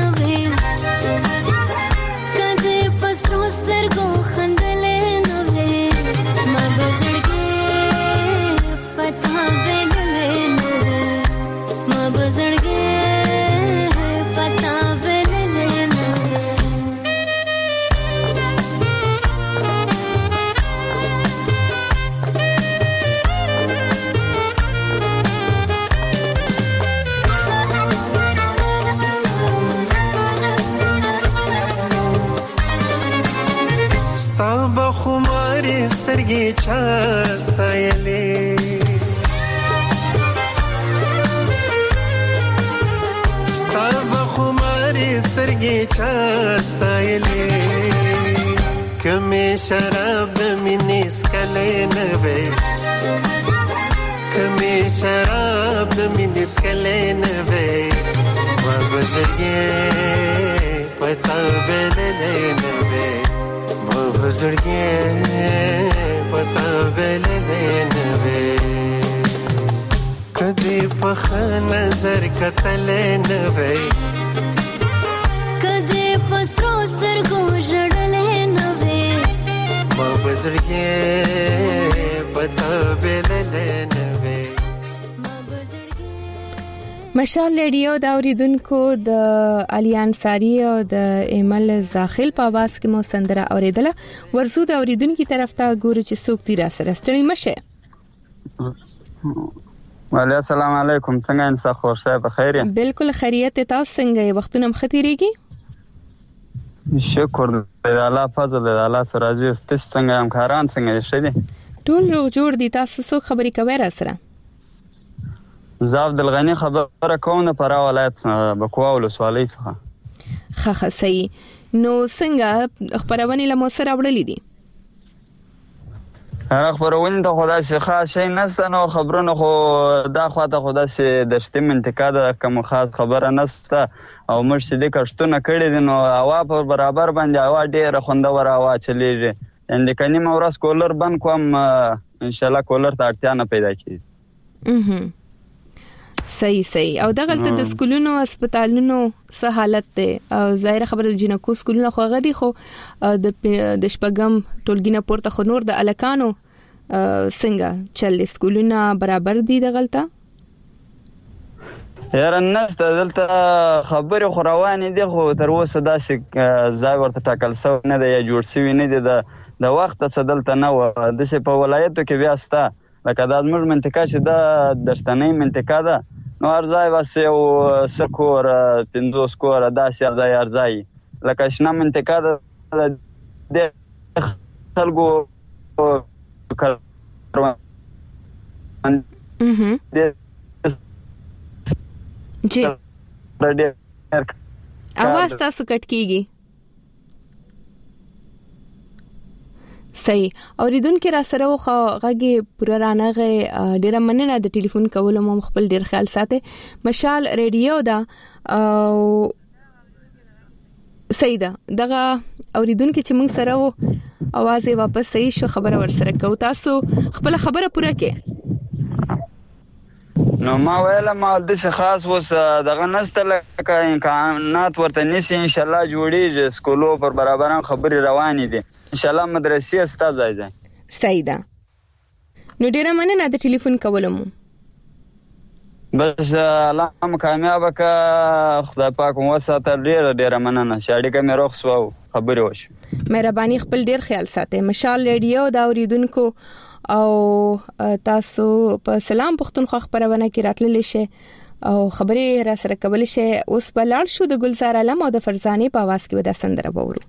Kade pasro stergo khandale nove چاستایلې ستا بخماري سترګې چاستایلې کمې شراب د مینې سکلې نه وې کمې شراب د مینې سکلې نه وې ما بزرګې پتا بللې نه وې ما بزرګې پتا بللې نه وې کدی په نظر کتلې نه وې کدی په سترو سترګو ژړلې نه وې ما بزرګې پتا بللې نه وې مشال ریډیو دا اوریدونکو د علي انصاری او د ایمل زاخیل په आवाज کې مو سندره اوریدله ورزو د اوریدونکو طرف ته ګورو چې څوک دی را سره ستړي مشه وعلیکم السلام علیکم څنګه انسان خور صاحب بخیر یم بالکل خیریت تاسو څنګه یې وختونه مختیریږي شکر د الله فضل د الله سره راځي ستاسو څنګه هم کاران څنګه شه دي ټول روغ جوړ دي تاسو څو خبرې کوي را سره زه عبدالغنی خبره کوم د فراه ولایت بکوا ولسوالۍ څخه خخه صحیح نو څنګه خبرونه له مو سره وړلې دي هغه خبرونه ته خدای شي خاص شي نسته نو خبرونه خو دا خواته خدای شي د شتم انتقاد کوم خاص خبره نسته او مرشد دې کښتونه کړي دي نو هوا په برابر باندې هوا ډیره خوندور هوا چلیږي اند کني مورس کولر بند کوم ان شاء الله کولر ته اړتیا نه پیدا کیږي اها صحیح صحیح او دغه د سکولونو هسپتالونو څه حالت ده او ظاهر خبره جنکو سکولونو خو غدي خو د د شپږم ټولګینه پورته خو نور د الکانو څنګه چل سکولونه برابر دي دغلطه یاره نست دلته خبره خو روانې دي خو تر اوسه داسې ځای ورته ټاکل شوی نه دی یا جوړ شوی نه دی د وخت څخه دلته نه و د څه په ولایتو کې بیا ستا لکه د زموږ منطقه چې د دشتنۍ منطقه ده نو ارزای واسه او سکور پندوس کور داسې ارزای ارزای لکه شنه منطقه ده د خلکو جی आवाज تاسو کټ کیږي صحیح اوریدونکو را سره وخه غږی پوره رانغه ډیره مننه د ټلیفون کولو مو خپل ډیر خیال ساتي مشال ریډیو دا او سیدا دغه اوریدونکو چې موږ سره وو आवाज یې واپس صحیح شو خبره ور سره کو تاسو خپل خبره پوره کې نو ما ویله ما د څه خاص وس دغه نستل امکانات ورته نشي ان شاء الله جوړیږي سکولو پر برابران خبري روانې دي ان شاء الله مدرسې استاد ځای سیدا نو ډیره مننه د ټلیفون کولم بس الله کامیاب کا خدای پاک مو ساته ډیره ډیره مننه شاړي کوم روخ سو خبري وشو مهرباني خپل ډیر خیال ساتئ مشال ریډیو دا اوریدونکو او تاسو په سلام پښتونخوا خبرونه کې راتللی شي او خبرې را سره کول شي اوس بلار شو د ګلزار علم او د فرزانه په आवाज کې ودا سندره وورو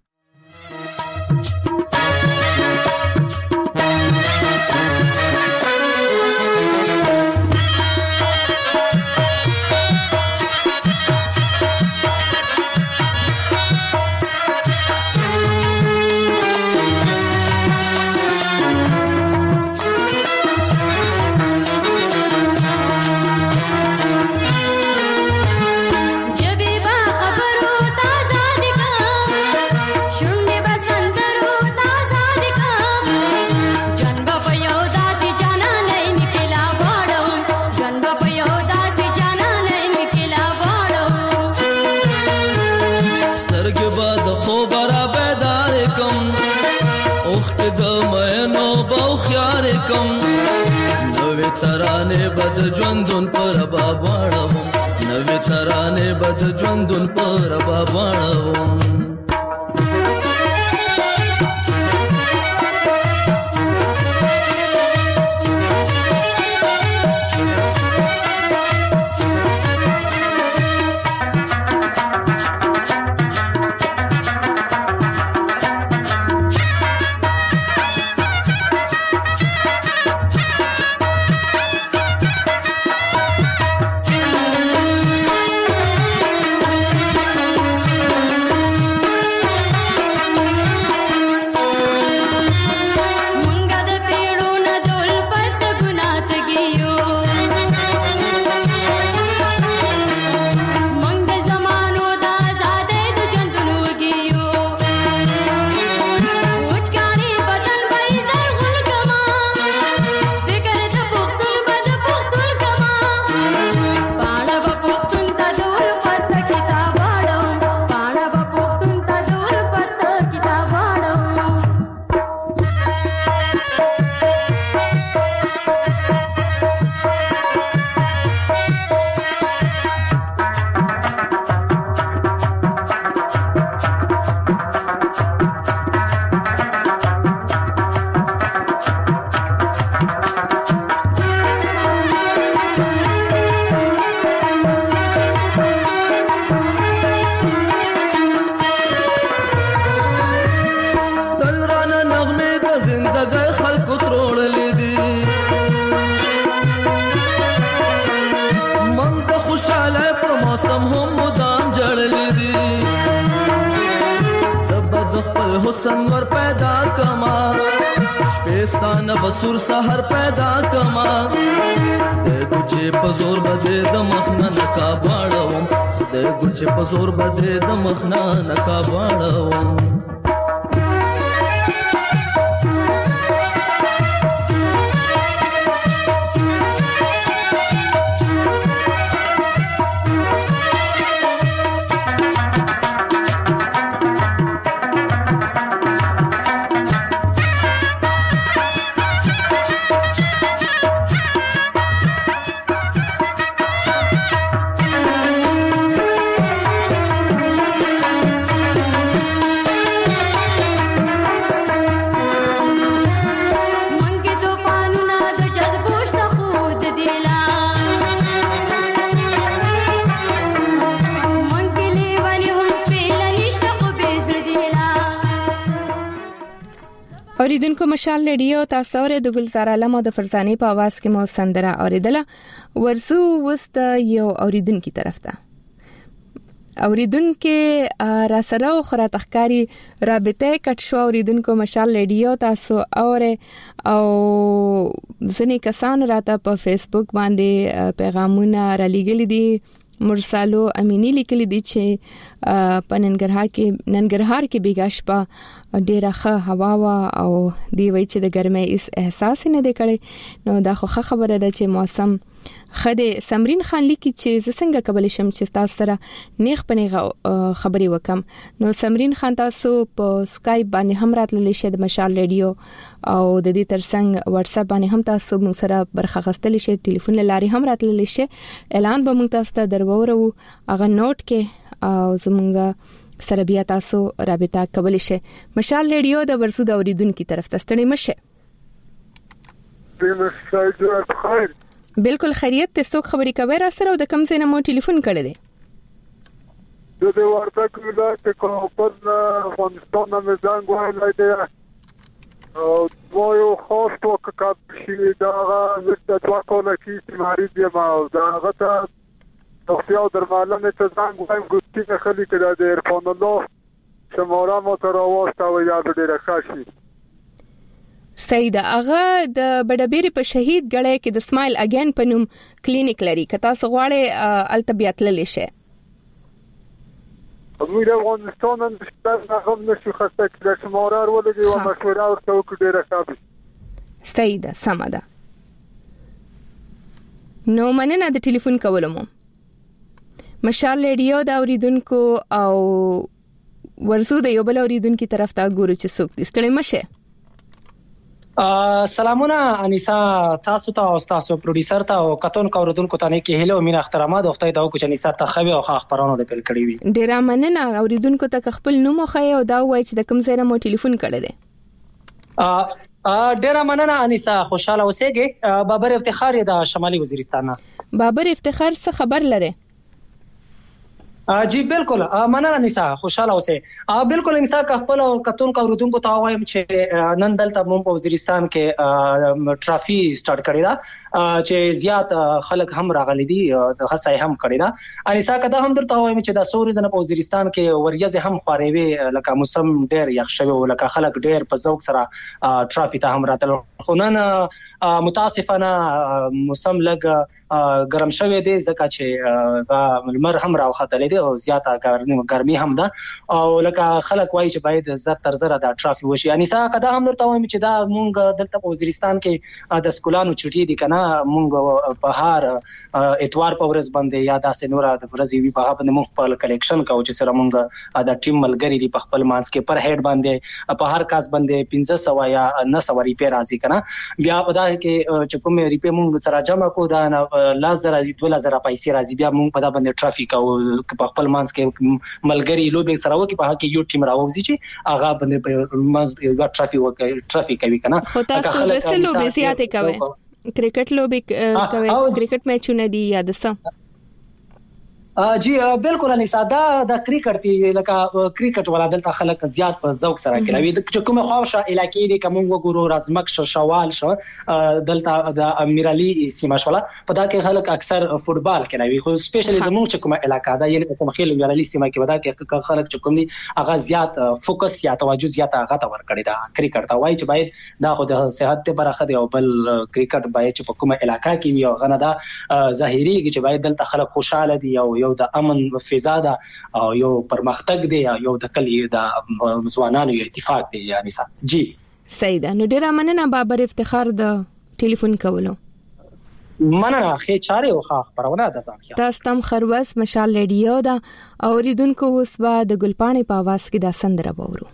ترانه بد ژوندون پر باباړم نوې ترانه بد ژوندون پر باباړم خوشاله په موسم هم مدام جړلې دي زبد خپل حسن ور پیدا کما شپستانه بسور سحر پیدا کما د ګچې په زور بده د مخنه نکا باړم د ګچې په زور بده د مخنه نکا باړم اوریدونکو مشال ریډیو تاسو ور د ګلزار علم او د فرزانه په आवाज کې مو سندره اوریدله ورسو وست یو اوریدونکو طرف ته اوریدونکو را سره خو را تخکاری رابطه کټ شو اوریدونکو مشال ریډیو تاسو اور او ځنې کسان راته په فیسبوک باندې پیغامونه را لګل دي مرسالو امینی لیکلی دی چې په ننګرهار کې ننګرهار کې بیګاش په ډیره ښه هوا وا او دی وای چې د ګرمۍ اس احساس نه دی کړی نو دا خو خبره ده چې موسم خده سمرین خان لیکي چې څنګه قبل شم چې تاسو سره نیخ پنیغه خبري وکم نو سمرین خان تاسو په سکایپ باندې هم راتللی شئ د مشال ریډیو او د دې ترڅنګ واتس اپ باندې هم تاسو موږ سره برخه غستلی شئ ټلیفون لاري هم راتللی شئ اعلان به موږ تاسو ته درورو هغه نوٹ کې او زمونږ سره بیا تاسو رابطه کولی شئ مشال ریډیو د ورسو د اوریدونکو طرف ته ستړي مشه خیر بالکل خیریت ته څوک خبري کوي را سره او د کم ځای نه مو ټلیفون کړی دی د دې ورته کله چې کوم په افغانستان نه ځان غوړای دی او دوی خاص توګه کاپشي دا د دوه کوله کې تمهاري دی ما دا غته توفیق درمالنه ته ځان غوړم ګوتې خلی کړه د ارفان الله شماره مو تر اوسه او یا ډیره خاصي سید اغه د بډبيري په شهید غړې کې د سمایل اگین په نوم کلینیک لري کته سغواړې التبیات للی شي موږ د افغانستان نه هم نشو خسته کړه شماره ورولګي او مشوره ورته وکړه ډیره ښه سید سماده نو مننه د ټلیفون کولمو مشال ریډیو دا اوریدونکو او ورسو د یو بل اوریدونکو طرف ته ګورو چې څوک دې ستړي مشه سلامونه انیسا تاسو ته او تاسو پروډوسر ته او کتون کوردونکو ته نه کې هلو مینا احترامات او خدای دا کو چې انیسا ته خوي او خبرونه د پیل کړی وي ډیر مننه اوریدونکو ته خپل نوم خو او دا وای چې د کوم ځای نه مو ټلیفون کړی دی ا ډیر مننه انیسا خوشاله اوسېږي بابر افتخار د شمالي وزیرستان بابر افتخار څه خبر لره جی بالکل مننه انیسا خوشاله اوسه بالکل انیسا خپل کتون کا اوردونکو ته وایم چې نن دلته مو په وزیرستان کې ټرافي سٹارټ کړی دا چې زیات خلک هم راغلي دي د خصای هم کړی دا انیسا کدا هم درته وایم چې دا سوري زنه په وزیرستان کې وریځ هم خوري لکه موسم ډیر یخ شوی لکه خلک ډیر په ذوق سره ټرافي ته هم راتل خو نن متاسفانه موسم لګ ګرم شوی دی ځکه چې لمر هم راوخته او زیاته ګرمي هم ده او لکه خلک وایي چې باید زر تر زر د ټرافي وشي یعنی څنګه کدا هم درته وایم چې دا مونږ دلته په وزیرستان کې د سکولانو چټي دي کنه مونږ په هر اتوار په ورځ باندې یا داسې نور د ورځې وی په باندې مونږ په کلیکشن کوو چې سره مونږ د ټیم ملګری دي په خپل مانس کې پر هډ باندې په هر کاس باندې پنځه سو یا نه سو ریپیر راځي کنه بیا په دا کې چې کوم ریپیر مونږ سره جمع کو دا لازر دوه لازر پیسې راځي بیا مونږ په دا باندې ټرافیک او خپل مانس کې ملګری لوبي سره وکي په هغه کې یو ټیم راوځي چې هغه باندې په مانس یو ټرافیک وکي ټرافیک کوي کنه خو تاسو د سلو به زیاته کوي کرکټ لوبي کوي کرکټ میچونه دي یا د څه جی بالکل انیسا دا د کرکټ دی لکه کرکټ ولا دلته خلک زیات په ذوق سره کوي چې کومه خواشه علاقې دي کوم وګورو رازمک شوال شو دلته د امیرعلی سیمه شولا په دا کې خلک اکثر فوتبال کوي خو سپیشلی زموږ چې کومه علاقہ ده یعنی کوم خیل امیرعلی سیمه کې ودا کې خلک چې کوم دي هغه زیات فوکس یا توجه زیات هغه تا ور کړی دا کرکټ ته وایي چې باید دا خو د صحت ته برخه دی او بل کرکټ باید چې په کومه علاقہ کې وي او غنه دا ظاهري چې باید دلته خلک خوشاله دي او یو د امن فضا ده او یو پرمختګ دی یو د کلی د ځوانانو یو اتفاق دی یعنی سا جی سیدا نو ډیر مننه بابر افتخار د ټلیفون کولو مننه خې چاره او خاخ پرونه د ځان تاسو تم خروس مشال ریډیو دا اوریدونکو اوس با د ګلپانې په आवाज کې د سندره بورو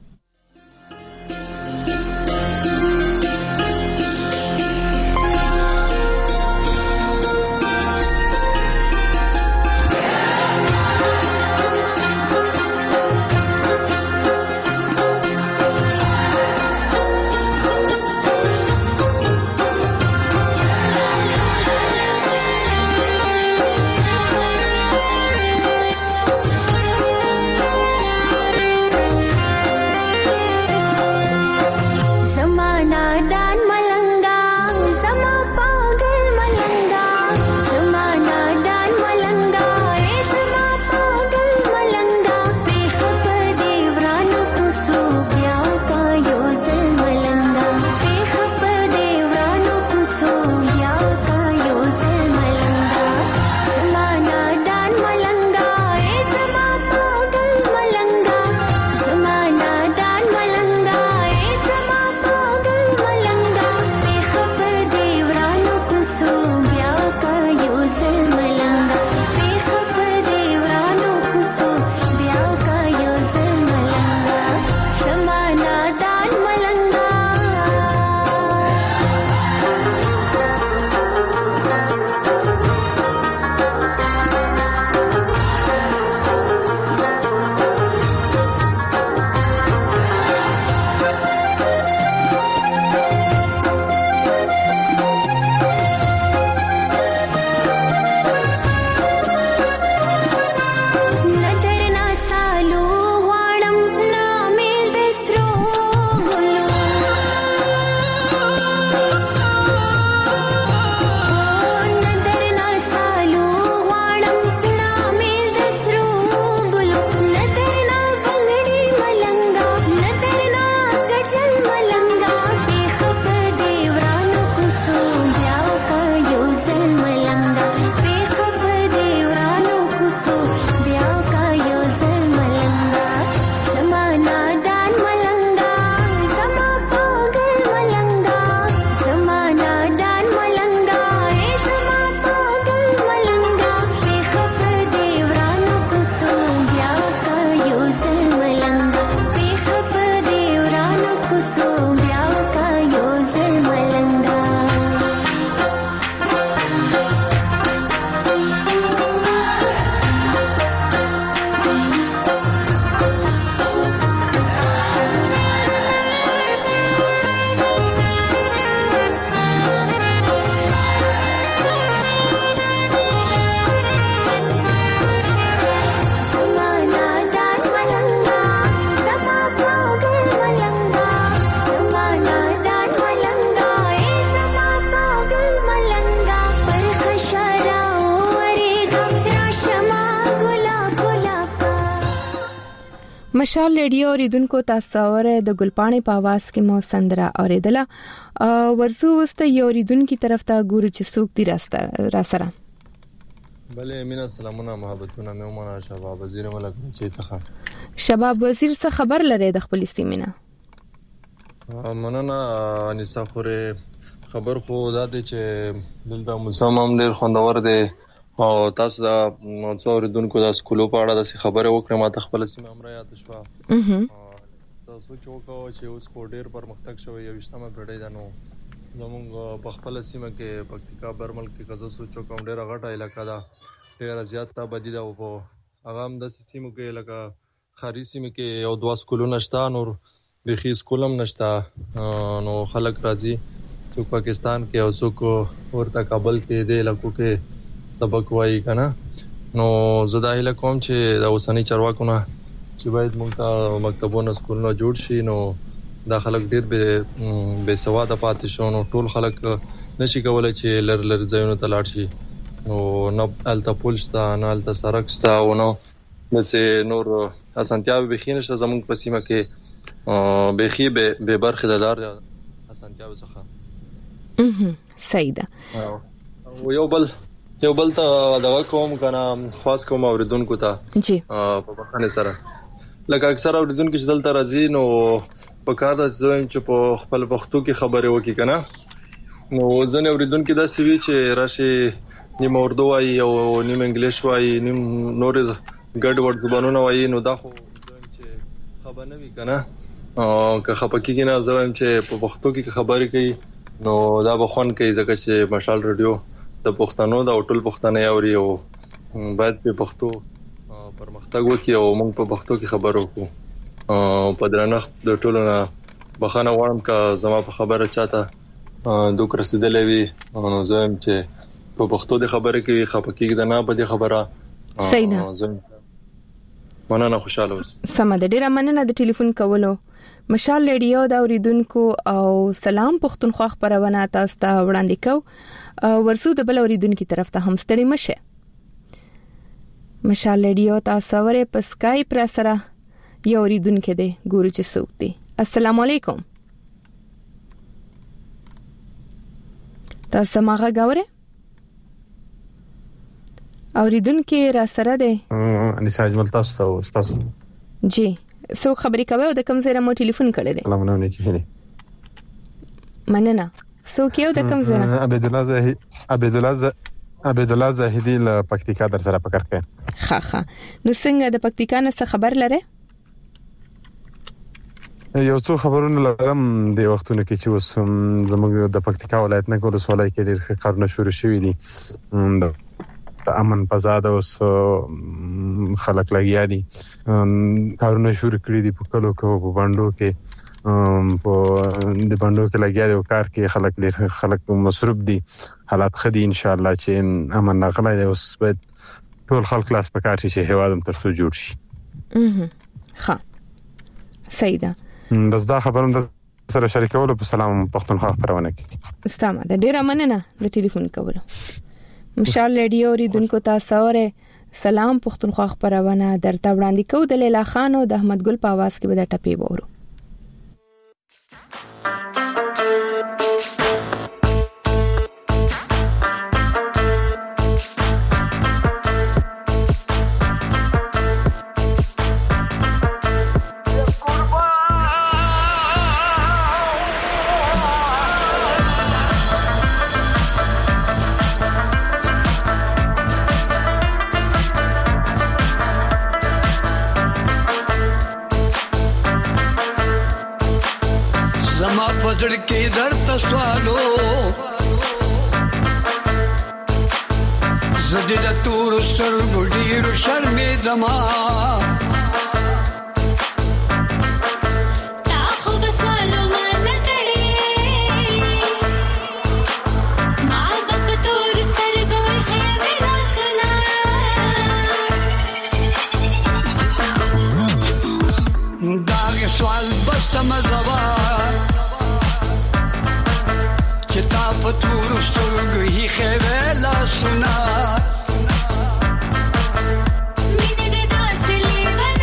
مشال ریډیو اوریدونکو تاسو اوره د ګلپانې په आवाज کې مو سندره اوریدله ورزو واست یو اوریدونکو طرف ته ګورو چې څوک دی را سره بله مینا سلامونه محبتونه مې ومنه شباب وزیر ملک چې څخه شباب وزیر څه خبر لري د خپل سیمینه مننه انیسا خوره خبر خو دا دی چې دلته موسم ډیر خوندور دی او تاسو دا څو اوریدونکو د سکولو په اړه د خبره وکړه ما ته خپل سیمه امر یاد شو تاسو چې وکاو چې اوس خو ډیر پرمختګ شوی یو وشتمه پیړۍ ده نو زموږ په خپل سیمه کې پکتیکا برمل کې کزو سوچو کوم ډیر غټه علاقہ ده ډیر زیات تا بدی ده او هغه هم د سیمو کې لکه خاري سیمه کې یو دوا سکولونه شته نور بخي سکولم نشته نو خلک راځي چې پاکستان کې او څوک ورته کابل کې دی لکه کې سبق وایي کنه نو زه دا هیله کوم چې د اوسنی چارواکو نه چې باید موږ ته مکتبونه سکولونه جوړ شي نو دا خلک ډیر به به سواده پاتې شو نو ټول خلک نشي کولای چې لر لر ځایونو ته لاړ شي نو نه الته پول شته نه الته سړک شته او نو مثل نور اسانتیاوي بخینه شته زموږ په سیمه کې بخي به به برخه دار اسانتیاوي څخه صحیح ده او یو بل یو بل ته دا کوم کنه خاص کوم اوریدونکو ته جی په بخانه سره لکه اکثر اوریدونکو چې دلته راځي نو په کار د ځوین چې په خپل پښتو کې خبرې وکړي کنه نو ځنه اوریدونکو دا سوي چې راشي نیم اردو وايي او نیم انګلیش وايي نیم نور ګډ وډ زبانونه وايي نو دا خو چې خبر نه وي کنه او که خپکی نه ځوین چې په پښتو کې خبرې کوي نو دا بخون کوي ځکه چې مشال رادیو د پښتنو د ټول پښتنې اوري او باید په پښتو پرمختګ وکړي او موږ په پښتو کې خبرو کوو او په درنښت د ټولو نه بخښنه غواړم که زما په خبره چاته دوک رسیدلې وي نو زه هم چې په پښتو د خبرې کې خپه کېږم نه په دې خبره صحیح ده مننه خوشاله اوسئ سم ده ډیره مننه د ټلیفون کولو مشال ریډیو د اوریدونکو او سلام پښتونخوا خبرونه تاسو ته وړاندې کوم ورسو د بل اوریدونکو طرف ته هم ستړي مشه مشال ریډیو تاسو ورې په اسکایپ را سره یو اوریدونکو دی ګورو چې څوک دی السلام علیکم تاسو ماغه غوړې اوریدونکو را سره دی انیس اجمل تاسو تاسو جی سو خبرې کوي او د کوم ځای مو ټلیفون کړی دی سلام علیکم مننه سو کېو د کوم ځای عبد الله زاهد عبد الله عبد الله زاهدی له پکتیکا در سره پکړ کړه ها ها نو څنګه د پکتیکا نه څه خبر لره یو څو خبرونه لرم د وختونو کې چې اوس زموږ د پکتیکا ولایت نه کول سوالای کې ډېر کارونه شروع شوي دي د امن پزاد اوس خلک لګیا دي کارونه شروع کړي دي په کلو کې په باندې کې په د باندې کې لګیا دي او کار کې خلک ډېر خلک مصروف دي حالات خدي ان شاء الله چې امن نغلا دی اوس باید ټول خلک کلاس په کار شي هوادم ترڅو جوړ شي اها ها صحیح ده بس دا خبرم د سره شریکول په سلام پښتونخوا خبرونه کې استامه د ډیره مننه د ټلیفون کولو مشال ریډیو ریدونکو تاسو اوره سلام پښتونخوا خبرونه درته وړاندې کوو د لیلا خان او د احمد ګل په आवाज کې به د ټپي وورو पजड़ के दर तस्वालो जदीद तूर सर गुडीर शर्मे दमा ताखो बसवालो मान कड़े माँ बाप तूर सर गोई है बिना सुना दाग सवाल बस समझवा چتا پتور سترګې خېلا سنا مینه د داسې لیوان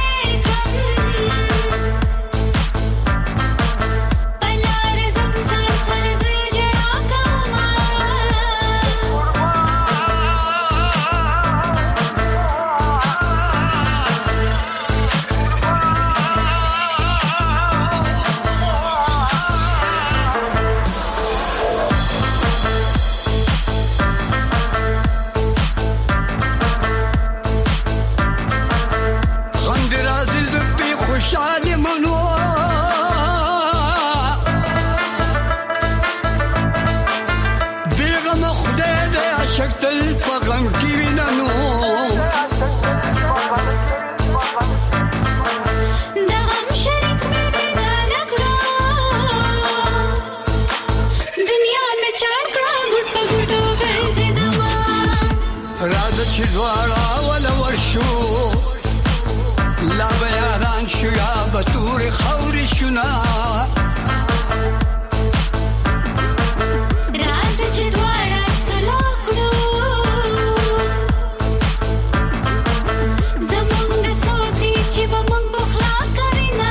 راځه چې دواړه ولا ورشو لا به یاران شو یا به تورې خاورې شو نه راځه چې دواړه سلا کړو زمونږ د سوتي چې به مونږ بخلا کوي نه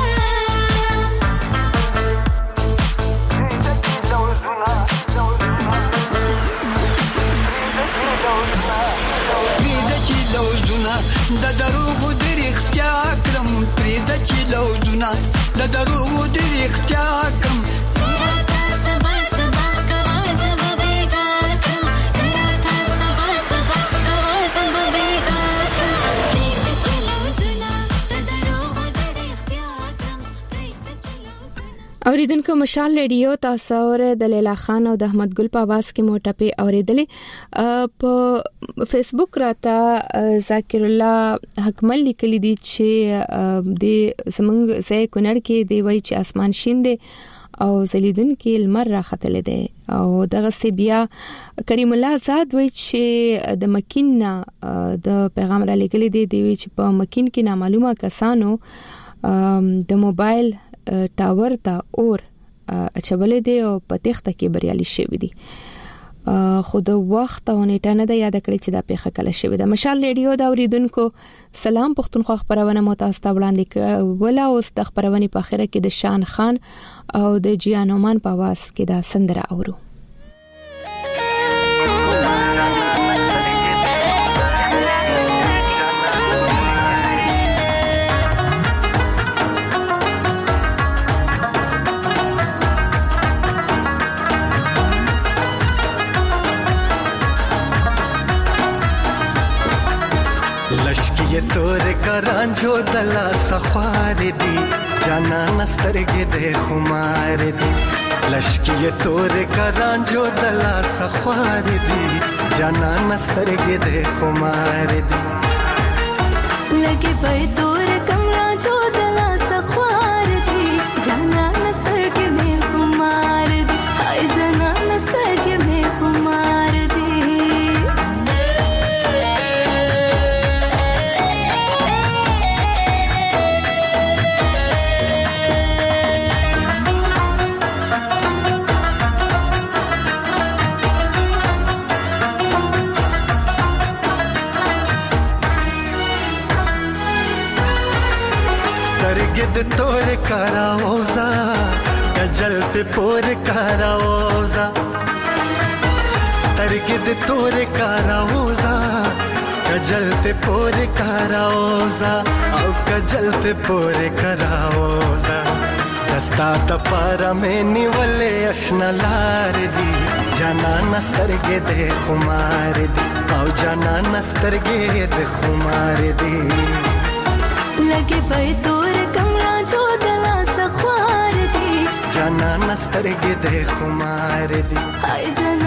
پریده چې لوزونه د دروغو د رښتیا کړم پریده چې لوزونه د دروغو د رښتیا کړم اوریدونکو مشال ریډیو تاسو اوره د لیلا خان او د احمد ګل په आवाज کې موټپه اوریدلې په فیسبوک راته ذکر الله حکمل لیکلي دي چې د زمنګ زې کونړ کې دی وای چې اسمان شین دی او زلیدون کې لمر راختل دي او دغه سی بیا کریم الله آزاد وای چې د مکین د پیغام را لیکلي دي دی چې په مکین کې نامعلومه کسانو د موبایل ټاور ته اور اچولې دی او په تخته کې بریالي شوی دی خو د وخت او نیټه نه د یاد کړی چې دا پیښه کله شوی ده مشال ریډیو دا اوریدونکو سلام پښتونخوا خبرونه مو تاسو ته وړاندې ولا اوس د خبرونه په اخره کې د شان خان او د جیانومان په आवाज کې دا سندره اورو ये तोरे करांजो दला सखार दी जाना नस्तरगे दे खुमार दी लश्की ये तोरे करांजो दला सखार दी जाना नस्तरगे दे खुमार दी लगे पे तोरे कमरा जो दला सखार दी जाना नस्तरगे में खुमार दी हाय जाना नस्तरगे में खुमार दी गिद तोर कराओजा गजल पे पोर कराओजा तरगिद तोर कराओजा गजल पे पोर कराओजा औ गजल पे पोर कराओजा दस्ता तपारा में निवले अशना लार दी जाना नस्तरगे दे खुमार दी औ जाना नस्तरगे दे खुमार दी लगे पे तोर कमरा जो दला सखार दी जाना नस्तरगे दे खुमार दी हाय जाना